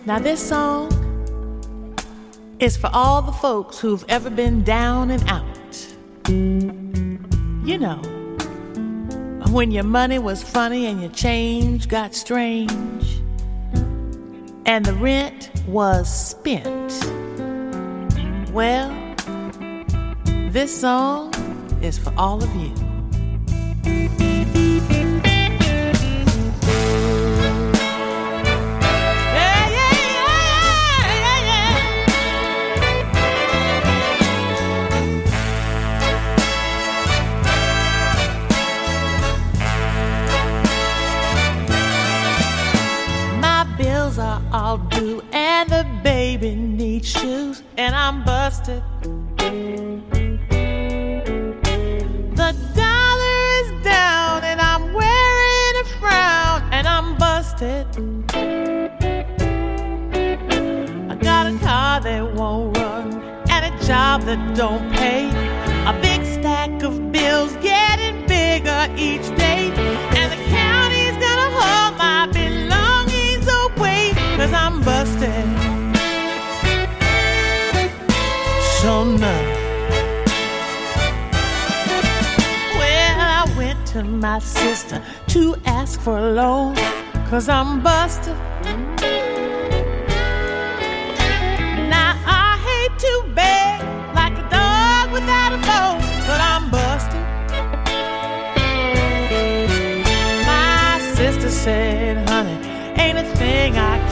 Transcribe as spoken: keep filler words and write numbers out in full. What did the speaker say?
Now this song is for all the folks who've ever been down and out. You know, when your money was funny and your change got strange and the rent was spent. Well, this song is for all of you. Are all due and the baby needs shoes and I'm busted. The dollar is down and I'm wearing a frown and I'm busted. I got a car that won't run and a job that don't pay, a big stack of bills getting bigger each day, and the county's gonna hold my belongings away 'cause I'm busted. So no. Well, I went to my sister to ask for a loan 'cause I'm busted. Now I hate to beg like a dog without a bone, but I'm busted. My sister said, honey, ain't a thing I